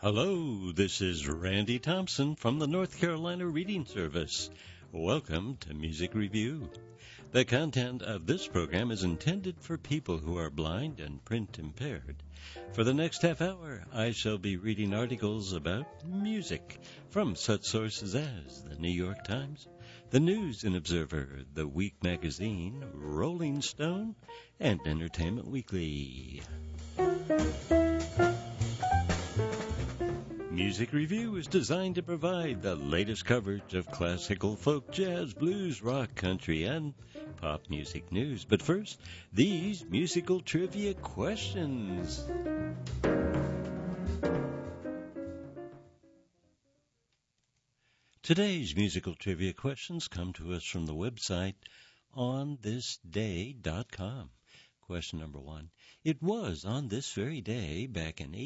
Hello, this is Randy Thompson from the North Carolina Reading Service. Welcome to Music Review. The content of this program is intended for people who are blind and print impaired. For the next half hour, I shall be reading articles about music from such sources as the New York Times, the News and Observer, the Week Magazine, Rolling Stone, and Entertainment Weekly. Music Review is designed to provide the latest coverage of classical, folk, jazz, blues, rock, country, and pop music news. But first, these musical trivia questions. Today's musical trivia questions come to us from the website onthisday.com. Question number 1. It was on this very day, back in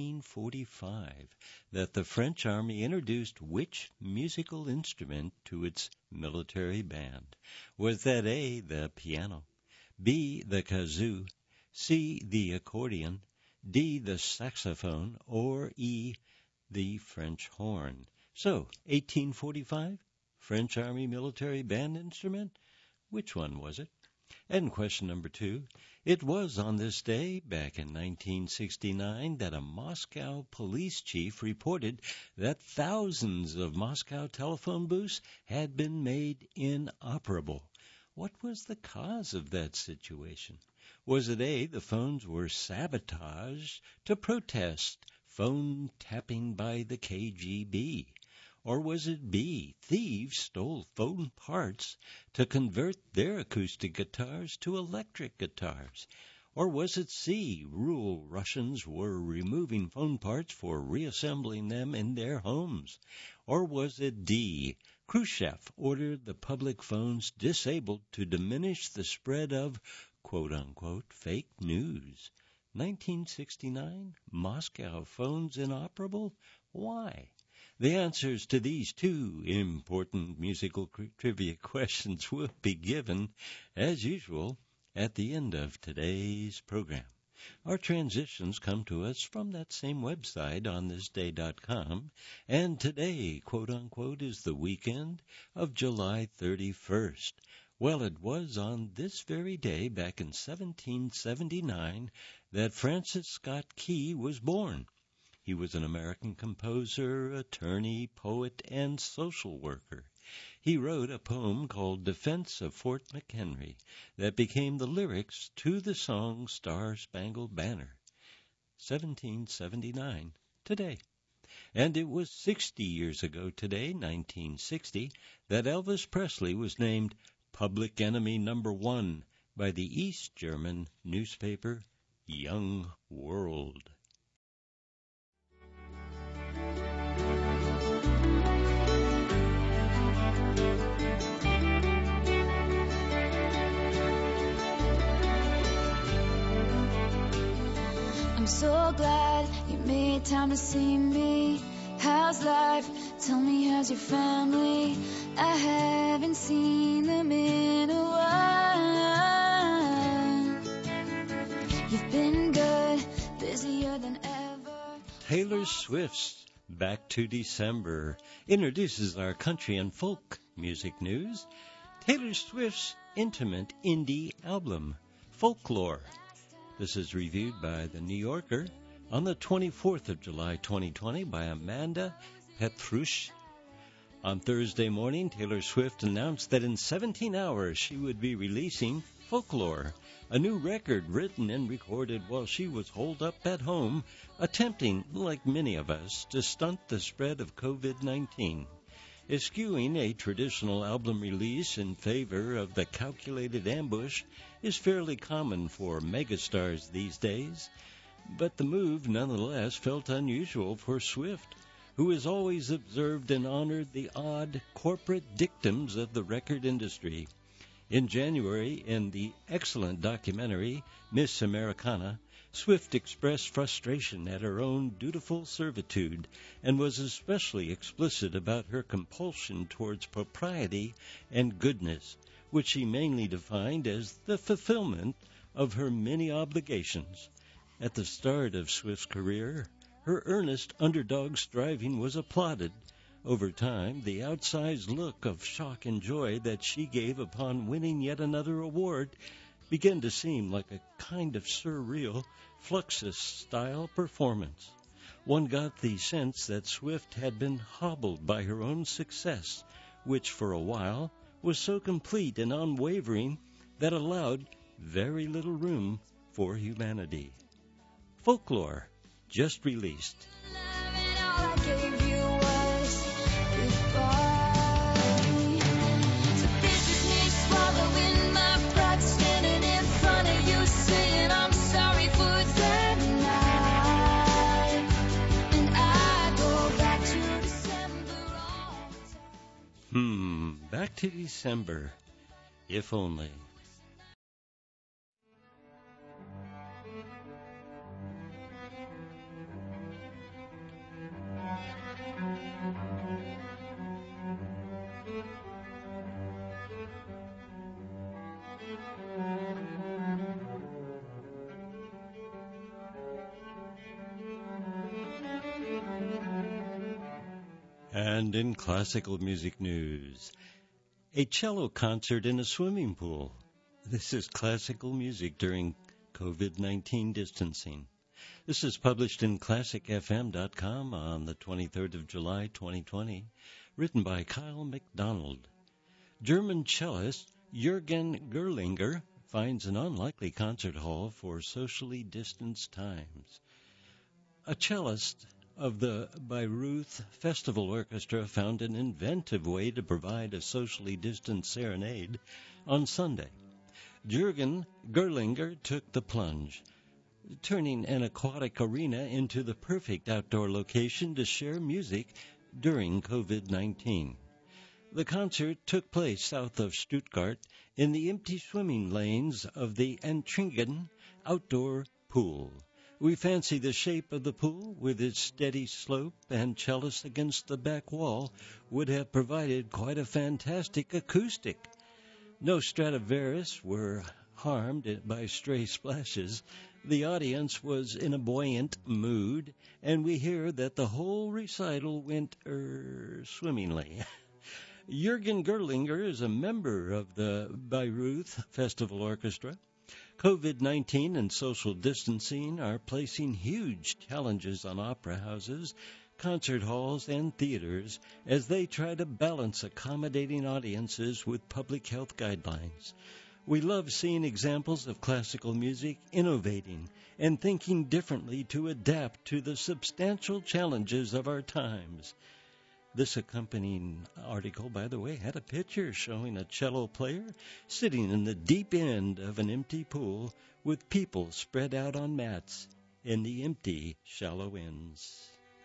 1845, that the French Army introduced which musical instrument to its military band? Was that A, the piano, B, the kazoo, C, the accordion, D, the saxophone, or E, the French horn? So, 1845, French Army military band instrument? Which one was it? And question number 2, it was on this day, back in 1969, that a Moscow police chief reported that thousands of Moscow telephone booths had been made inoperable. What was the cause of that situation? Was it A, the phones were sabotaged to protest phone tapping by the KGB? Or was it B, thieves stole phone parts to convert their acoustic guitars to electric guitars? Or was it C, rural Russians were removing phone parts for reassembling them in their homes? Or was it D, Khrushchev ordered the public phones disabled to diminish the spread of quote-unquote fake news? 1969, Moscow phones inoperable? Why? The answers to these two important musical trivia questions will be given, as usual, at the end of today's program. Our transitions come to us from that same website, onthisday.com, and today, quote-unquote, is the weekend of July 31st. Well, it was on this very day, back in 1779, that Francis Scott Key was born. He was an American composer, attorney, poet, and social worker. He wrote a poem called Defense of Fort McHenry that became the lyrics to the song Star-Spangled Banner. 1779, today. And it was 60 years ago today, 1960, that Elvis Presley was named Public Enemy Number 1 by the East German newspaper Young World. I'm so glad you made time to see me. How's life? Tell me, how's your family? I haven't seen them in a while. You've been good, busier than ever. Taylor Swift's Back to December introduces our country and folk music news. Taylor Swift's intimate indie album, Folklore. This is reviewed by The New Yorker on the 24th of July, 2020 by Amanda Petrush. On Thursday morning, Taylor Swift announced that in 17 hours she would be releasing Folklore, a new record written and recorded while she was holed up at home, attempting, like many of us, to stunt the spread of COVID-19. Eschewing a traditional album release in favor of the calculated ambush is fairly common for megastars these days, but the move nonetheless felt unusual for Swift, who has always observed and honored the odd corporate dictums of the record industry. In January, in the excellent documentary Miss Americana, Swift expressed frustration at her own dutiful servitude and was especially explicit about her compulsion towards propriety and goodness, which she mainly defined as the fulfillment of her many obligations. At the start of Swift's career, Her earnest underdog striving was applauded. Over time, the outsized look of shock and joy that she gave upon winning yet another award began to seem like a kind of surreal Fluxus-style performance. One got the sense that Swift had been hobbled by her own success, which for a while was so complete and unwavering that allowed very little room for humanity. Folklore, just released. Back to December, if only. And in classical music news, a cello concert in a swimming pool. This is classical music during COVID-19 distancing. This is published in ClassicFM.com on the 23rd of July, 2020, written by Kyle MacDonald. German cellist Jürgen Gerlinger finds an unlikely concert hall for socially distanced times. A cellist of the Bayreuth Festival Orchestra found an inventive way to provide a socially distanced serenade on Sunday. Jürgen Gerlinger took the plunge, turning an aquatic arena into the perfect outdoor location to share music during COVID-19. The concert took place south of Stuttgart in the empty swimming lanes of the Antringen outdoor pool. We fancy the shape of the pool with its steady slope and cellist against the back wall would have provided quite a fantastic acoustic. No Stradivarius were harmed by stray splashes. The audience was in a buoyant mood, and we hear that the whole recital went swimmingly. Jürgen Gerlinger is a member of the Bayreuth Festival Orchestra. COVID-19 and social distancing are placing huge challenges on opera houses, concert halls, and theaters as they try to balance accommodating audiences with public health guidelines. We love seeing examples of classical music innovating and thinking differently to adapt to the substantial challenges of our times. This accompanying article, by the way, had a picture showing a cello player sitting in the deep end of an empty pool with people spread out on mats in the empty, shallow ends.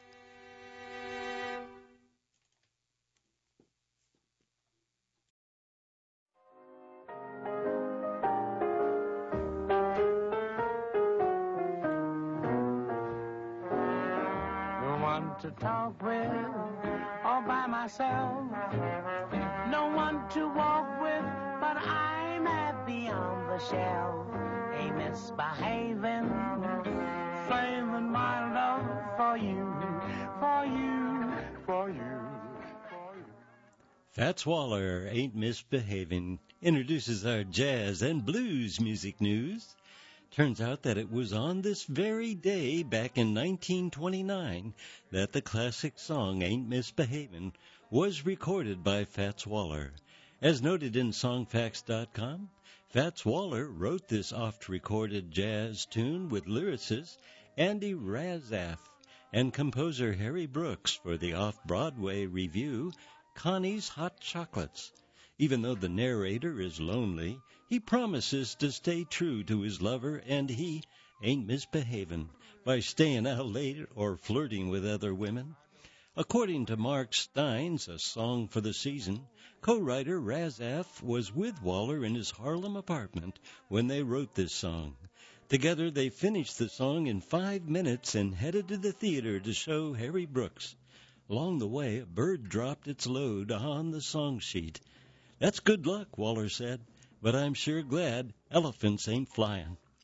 No one to talk with, all by myself. No one to walk with, but I'm happy on the shelf. Ain't misbehaving, saving my love for you, for you, for you, for you. Fats Waller, Ain't Misbehaving, introduces our jazz and blues music news. Turns out that it was on this very day back in 1929 that the classic song Ain't Misbehavin' was recorded by Fats Waller. As noted in Songfacts.com, Fats Waller wrote this oft-recorded jazz tune with lyricist Andy Razaf and composer Harry Brooks for the off-Broadway review Connie's Hot Chocolates. Even though the narrator is lonely, he promises to stay true to his lover, and he ain't misbehaving by staying out late or flirting with other women. According to Mark Steins, A Song for the Season, co-writer Razaf was with Waller in his Harlem apartment when they wrote this song. Together they finished the song in 5 minutes and headed to the theater to show Harry Brooks. Along the way, a bird dropped its load on the song sheet. "That's good luck," Waller said, "but I'm sure glad elephants ain't flying."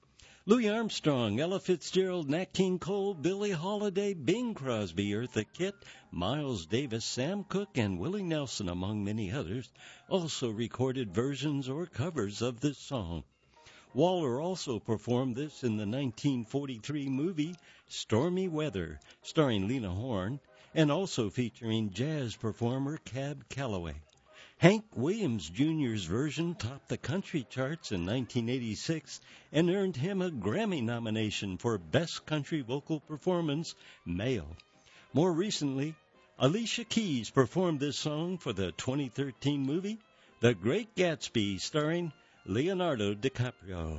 Louis Armstrong, Ella Fitzgerald, Nat King Cole, Billie Holiday, Bing Crosby, Eartha Kitt, Miles Davis, Sam Cooke, and Willie Nelson, among many others, also recorded versions or covers of this song. Waller also performed this in the 1943 movie Stormy Weather, starring Lena Horne, and also featuring jazz performer Cab Calloway. Hank Williams Jr.'s version topped the country charts in 1986 and earned him a Grammy nomination for Best Country Vocal Performance, Male. More recently, Alicia Keys performed this song for the 2013 movie The Great Gatsby, starring Leonardo DiCaprio.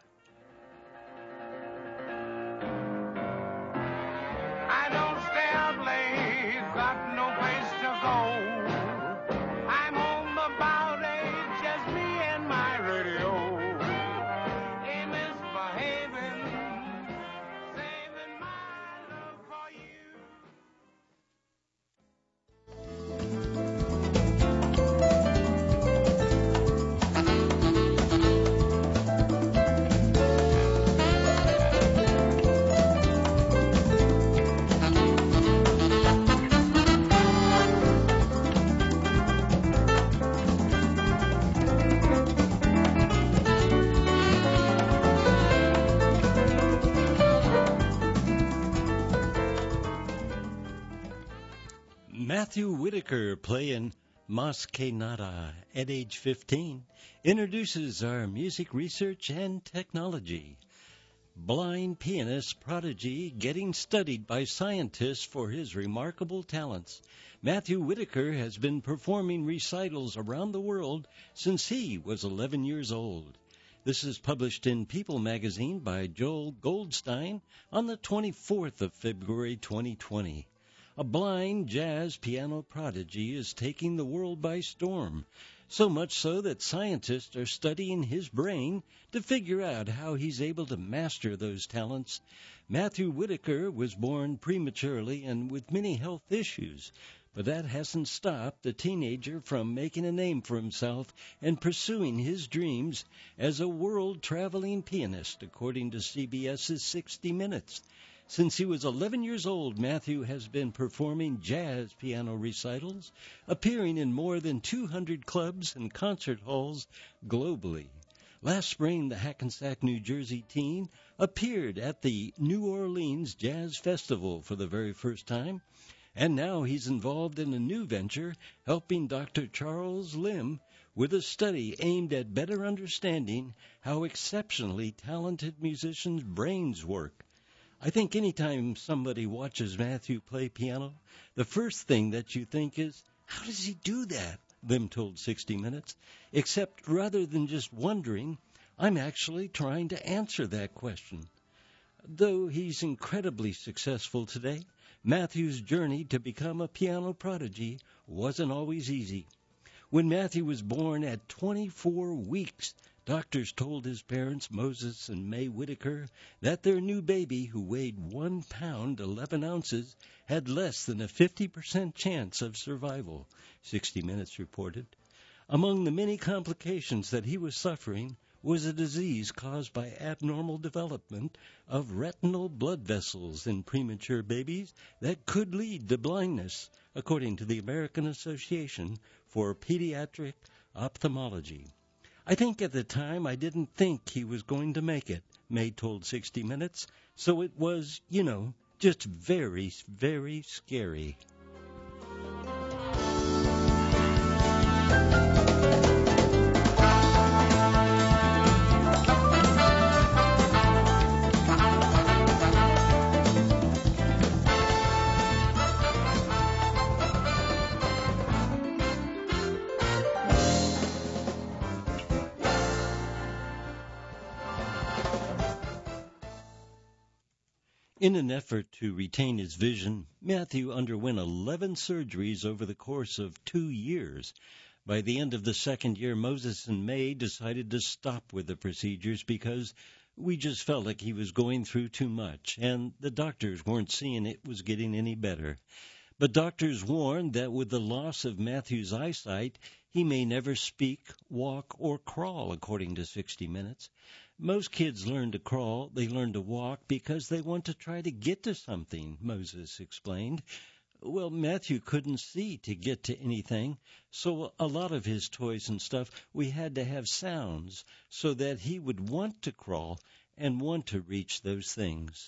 I don't stay up late, got no place to go. I'm home about 8, just me and my radio. Ain't misbehaving, saving my love for you. Matthew Whitaker, playing Mas Que Nada at age 15, introduces our music research and technology. Blind pianist prodigy getting studied by scientists for his remarkable talents. Matthew Whitaker has been performing recitals around the world since he was 11 years old. This is published in People magazine by Joel Goldstein on the 24th of February 2020. A blind jazz piano prodigy is taking the world by storm, so much so that scientists are studying his brain to figure out how he's able to master those talents. Matthew Whitaker was born prematurely and with many health issues, but that hasn't stopped the teenager from making a name for himself and pursuing his dreams as a world-traveling pianist, according to CBS's 60 Minutes. Since he was 11 years old, Matthew has been performing jazz piano recitals, appearing in more than 200 clubs and concert halls globally. Last spring, the Hackensack, New Jersey teen appeared at the New Orleans Jazz Festival for the very first time, and now he's involved in a new venture, helping Dr. Charles Lim with a study aimed at better understanding how exceptionally talented musicians' brains work. I think anytime somebody watches Matthew play piano, the first thing that you think is, how does he do that? Lim told 60 Minutes. Except rather than just wondering, I'm actually trying to answer that question. Though he's incredibly successful today, Matthew's journey to become a piano prodigy wasn't always easy. When Matthew was born at 24 weeks, doctors told his parents, Moses and May Whitaker, that their new baby, who weighed 1 pound 11 ounces, had less than a 50% chance of survival, 60 Minutes reported. Among the many complications that he was suffering was a disease caused by abnormal development of retinal blood vessels in premature babies that could lead to blindness, according to the American Association for Pediatric Ophthalmology. I think at the time I didn't think he was going to make it, May told 60 Minutes, so it was, just very, very scary. In an effort to retain his vision, Matthew underwent 11 surgeries over the course of 2 years. By the end of the second year, Moses and May decided to stop with the procedures because we just felt like he was going through too much, and the doctors weren't seeing it was getting any better. But doctors warned that with the loss of Matthew's eyesight, He may never speak, walk, or crawl, according to 60 Minutes. Most kids learn to crawl, they learn to walk because they want to try to get to something, Moses explained. Well, Matthew couldn't see to get to anything, so a lot of his toys and stuff, we had to have sounds so that he would want to crawl and want to reach those things.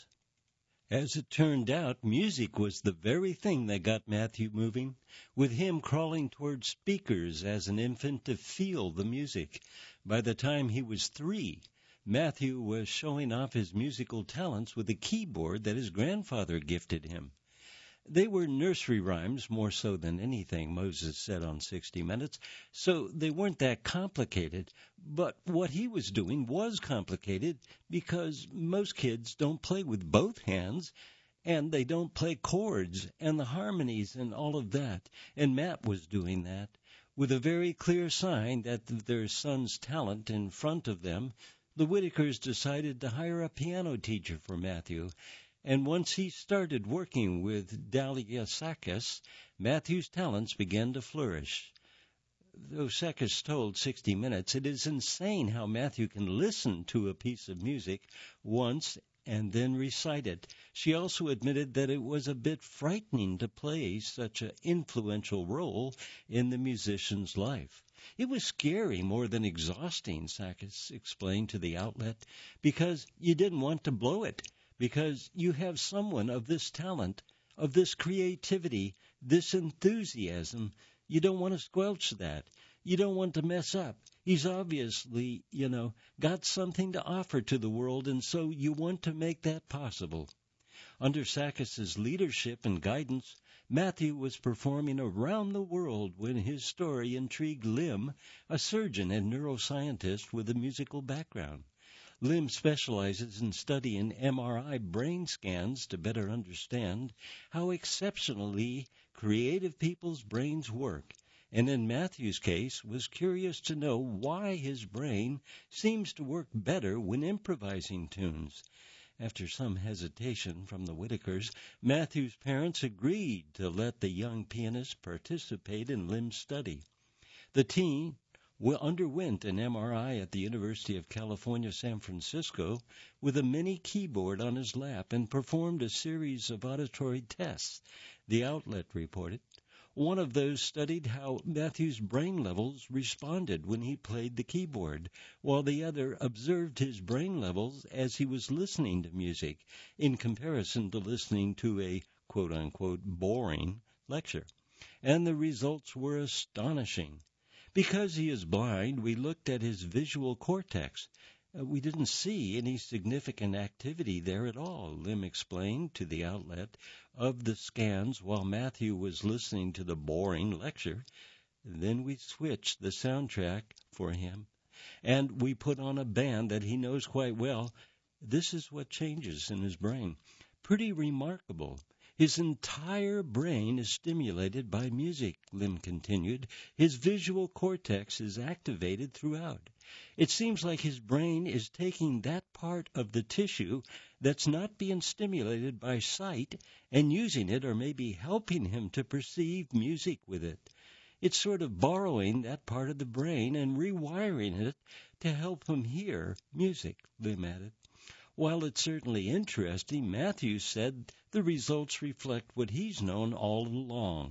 As it turned out, music was the very thing that got Matthew moving, with him crawling toward speakers as an infant to feel the music. By the time he was 3, Matthew was showing off his musical talents with a keyboard that his grandfather gifted him. They were nursery rhymes more so than anything, Moses said on 60 Minutes, so they weren't that complicated. But what he was doing was complicated because most kids don't play with both hands, and they don't play chords and the harmonies and all of that. And Matt was doing that with a very clear sign that their son's talent in front of them. The Whitakers decided to hire a piano teacher for Matthew. And once he started working with Dahlia Sakis, Matthew's talents began to flourish. Though Sakis told 60 Minutes, it is insane how Matthew can listen to a piece of music once and then recite it. She also admitted that it was a bit frightening to play such an influential role in the musician's life. It was scary more than exhausting, Sakis explained to the outlet, because you didn't want to blow it. Because you have someone of this talent, of this creativity, this enthusiasm. You don't want to squelch that. You don't want to mess up. He's obviously, got something to offer to the world, and so you want to make that possible. Under Sakis's leadership and guidance, Matthew was performing around the world when his story intrigued Lim, a surgeon and neuroscientist with a musical background. Lim specializes in studying MRI brain scans to better understand how exceptionally creative people's brains work, and in Matthew's case was curious to know why his brain seems to work better when improvising tunes. After some hesitation from the Whitakers, Matthew's parents agreed to let the young pianist participate in Lim's study. The teen underwent an MRI at the University of California, San Francisco, with a mini keyboard on his lap and performed a series of auditory tests, the outlet reported. One of those studied how Matthew's brain levels responded when he played the keyboard, while the other observed his brain levels as he was listening to music, in comparison to listening to a quote-unquote boring lecture. And the results were astonishing. Because he is blind, we looked at his visual cortex. We didn't see any significant activity there at all, Lim explained to the outlet of the scans while Matthew was listening to the boring lecture. Then we switched the soundtrack for him, and we put on a band that he knows quite well. This is what changes in his brain. Pretty remarkable. His entire brain is stimulated by music, Lim continued. His visual cortex is activated throughout. It seems like his brain is taking that part of the tissue that's not being stimulated by sight and using it, or maybe helping him to perceive music with it. It's sort of borrowing that part of the brain and rewiring it to help him hear music, Lim added. While it's certainly interesting, Matthew said the results reflect what he's known all along.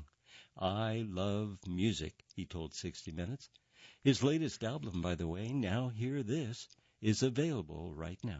I love music, he told 60 Minutes. His latest album, by the way, Now Hear This, is available right now.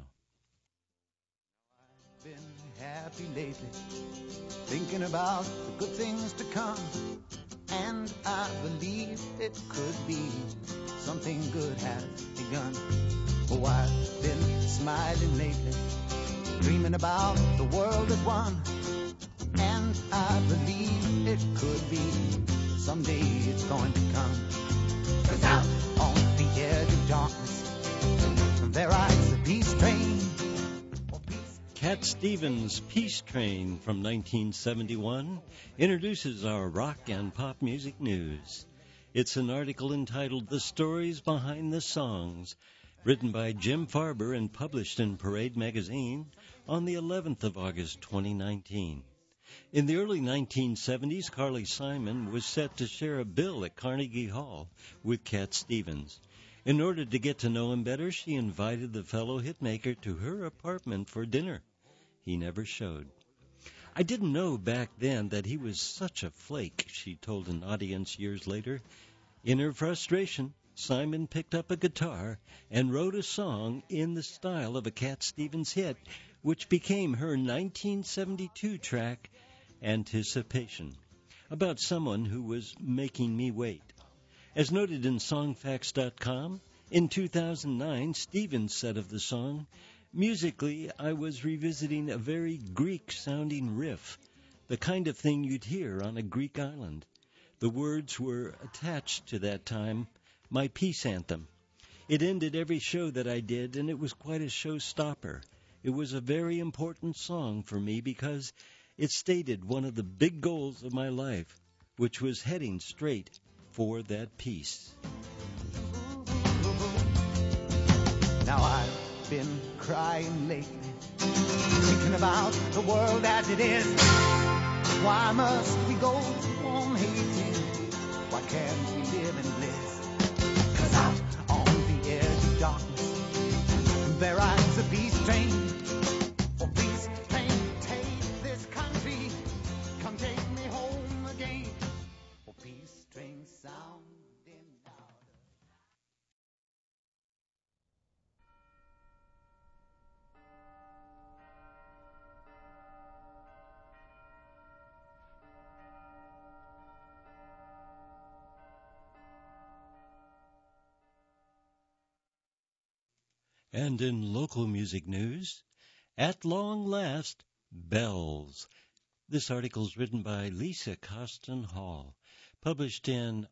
I've been happy lately, thinking about the good things to come, and I believe it could be something good has begun. Oh, I've been smiling lately, dreaming about the world at one, and I believe it could be someday it's going to come. 'Cause out on the edge of darkness, there rides the peace train. Cat Stevens' Peace Train from 1971 introduces our rock and pop music news. It's an article entitled The Stories Behind the Songs, written by Jim Farber and published in Parade magazine on the 11th of August 2019. In the early 1970s, Carly Simon was set to share a bill at Carnegie Hall with Cat Stevens. In order to get to know him better, she invited the fellow hitmaker to her apartment for dinner. He never showed. "I didn't know back then that he was such a flake," she told an audience years later. In her frustration, Simon picked up a guitar and wrote a song in the style of a Cat Stevens hit, which became her 1972 track, Anticipation, about someone who was making me wait. As noted in Songfacts.com, in 2009, Stevens said of the song, "Musically, I was revisiting a very Greek-sounding riff, the kind of thing you'd hear on a Greek island. The words were attached to that time, my peace anthem. It ended every show that I did, and it was quite a showstopper. It was a very important song for me because it stated one of the big goals of my life, which was heading straight for that peace." Now I've been crying lately, thinking about the world as it is. Why must we go on hating? Why can't we live in bliss? 'Cause out on the edge of darkness, there rides a peace train. Oh, peace train, take this country, come take me home again. Oh, peace train sounding louder. And in local music news, at long last, bells. This article is written by Lisa Costin Hall, published in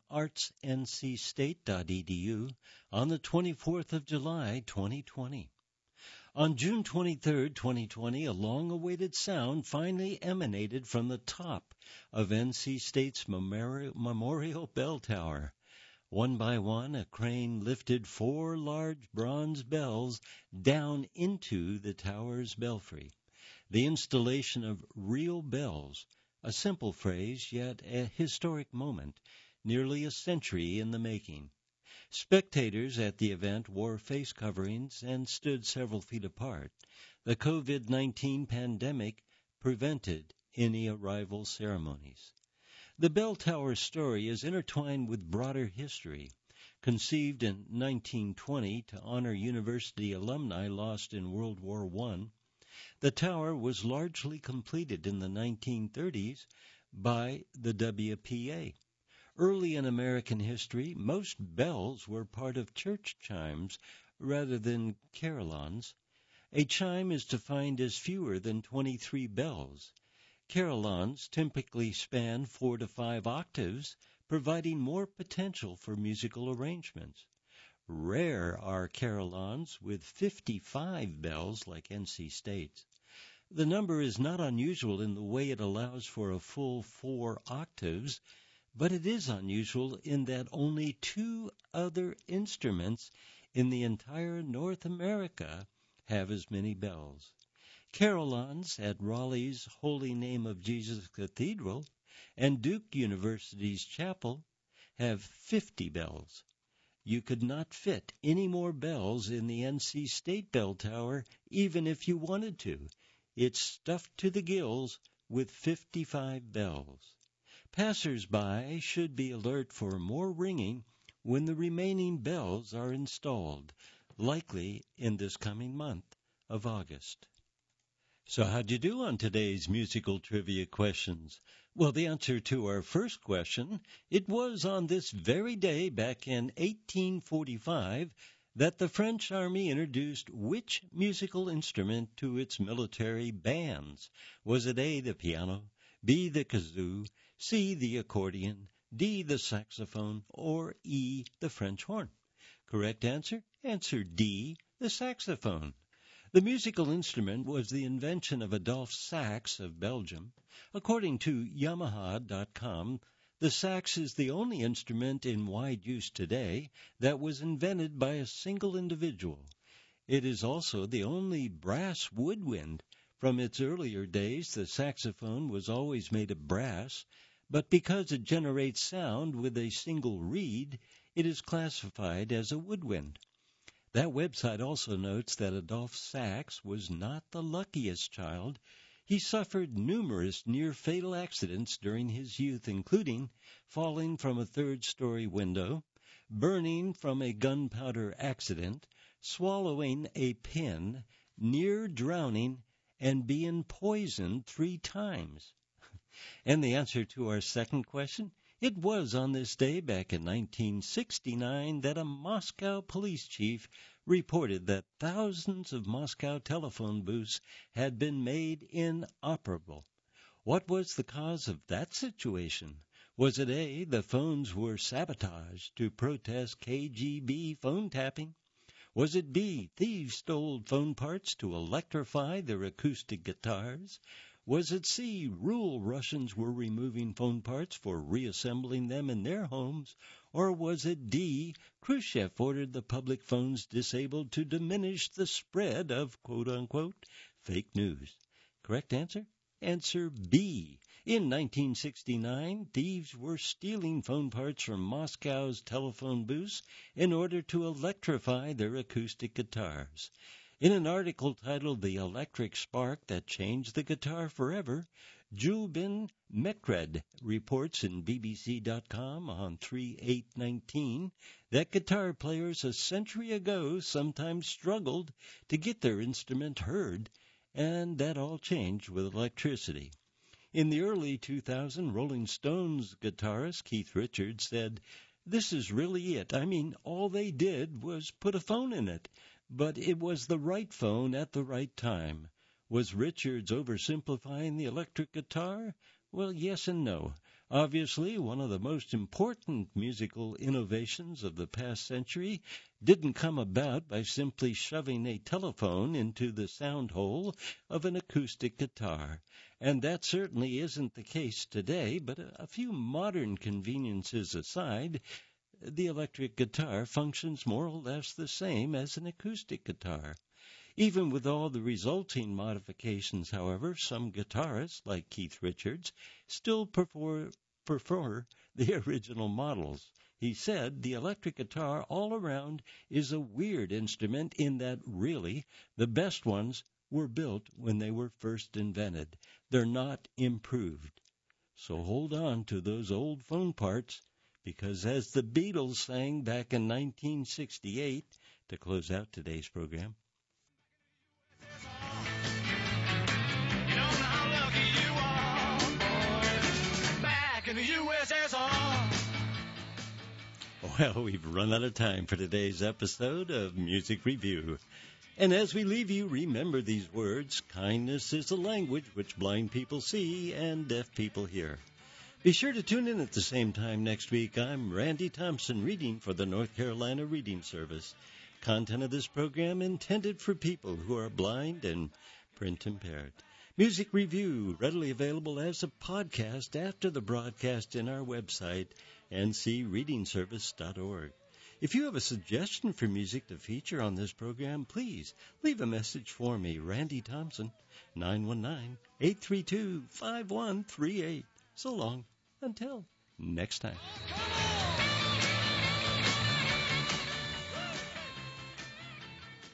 artsncstate.edu on the 24th of July, 2020. On June 23, 2020, a long-awaited sound finally emanated from the top of NC State's Memorial Bell Tower. One by one, a crane lifted 4 large bronze bells down into the tower's belfry. The installation of real bells, a simple phrase, yet a historic moment, nearly a century in the making. Spectators at the event wore face coverings and stood several feet apart. The COVID-19 pandemic prevented any arrival ceremonies. The bell tower story is intertwined with broader history. Conceived in 1920 to honor university alumni lost in World War I, the tower was largely completed in the 1930s by the WPA. Early in American history, most bells were part of church chimes rather than carillons. A chime is defined as fewer than 23 bells. Carillons typically span 4 to 5 octaves, providing more potential for musical arrangements. Rare are carillons with 55 bells like NC State's. The number is not unusual in the way it allows for a full 4 octaves, but it is unusual in that only 2 other instruments in the entire North America have as many bells. Carillons at Raleigh's Holy Name of Jesus Cathedral and Duke University's chapel have 50 bells. You could not fit any more bells in the NC State Bell Tower even if you wanted to. It's stuffed to the gills with 55 bells. Passers-by should be alert for more ringing when the remaining bells are installed, likely in this coming month of August. So how'd you do on today's musical trivia questions? Well, the answer to our first question, it was on this very day back in 1845 that the French Army introduced which musical instrument to its military bands? Was it A, the piano, B, the kazoo, C, the accordion, D, the saxophone, or E, the French horn? Correct answer? Answer D, the saxophone. The musical instrument was the invention of Adolphe Sax of Belgium. According to Yamaha.com, the sax is the only instrument in wide use today that was invented by a single individual. It is also the only brass woodwind From its earlier days, the saxophone was always made of brass, but because it generates sound with a single reed, it is classified as a woodwind. That website also notes that Adolphe Sax was not the luckiest child. He suffered numerous near-fatal accidents during his youth, including falling from a third-story window, burning from a gunpowder accident, swallowing a pin, near drowning, and being poisoned 3 times. And the answer to our second question, it was on this day back in 1969 that a Moscow police chief reported that thousands of Moscow telephone booths had been made inoperable. What was the cause of that situation? Was it A, the phones were sabotaged to protest KGB phone tapping? Was it B, thieves stole phone parts to electrify their acoustic guitars? Was it C, rural Russians were removing phone parts for reassembling them in their homes? Or was it D, Khrushchev ordered the public phones disabled to diminish the spread of quote-unquote fake news? Correct answer? Answer B. In 1969, thieves were stealing phone parts from Moscow's telephone booths in order to electrify their acoustic guitars. In an article titled The Electric Spark That Changed the Guitar Forever, Julbin Mekred reports in BBC.com on 3/8/19 that guitar players a century ago sometimes struggled to get their instrument heard, and that all changed with electricity. In the early 2000s, Rolling Stones guitarist Keith Richards said, "This is really it. I mean, all they did was put a phone in it. But it was the right phone at the right time." Was Richards oversimplifying the electric guitar? Well, yes and no. Obviously, one of the most important musical innovations of the past century didn't come about by simply shoving a telephone into the sound hole of an acoustic guitar. And that certainly isn't the case today, but a few modern conveniences aside, the electric guitar functions more or less the same as an acoustic guitar. Even with all the resulting modifications, however, some guitarists, like Keith Richards, still prefer the original models. He said, "The electric guitar all around is a weird instrument in that really the best ones were built when they were first invented. They're not improved. So hold on to those old phone parts, because as the Beatles sang back in 1968, to close out today's program, You don't know how lucky you are, boys, back in the USSR. well, we've run out of time for today's episode of Music Review. And as we leave you, remember these words: kindness is a language which blind people see and deaf people hear. Be sure to tune in at the same time next week. I'm Randy Thompson, reading for the North Carolina Reading Service. Content of this program intended for people who are blind and print impaired. Music Review, readily available as a podcast after the broadcast in our website, ncreadingservice.org. If you have a suggestion for music to feature on this program, please leave a message for me, Randy Thompson, 919-832-5138. So long. Until next time.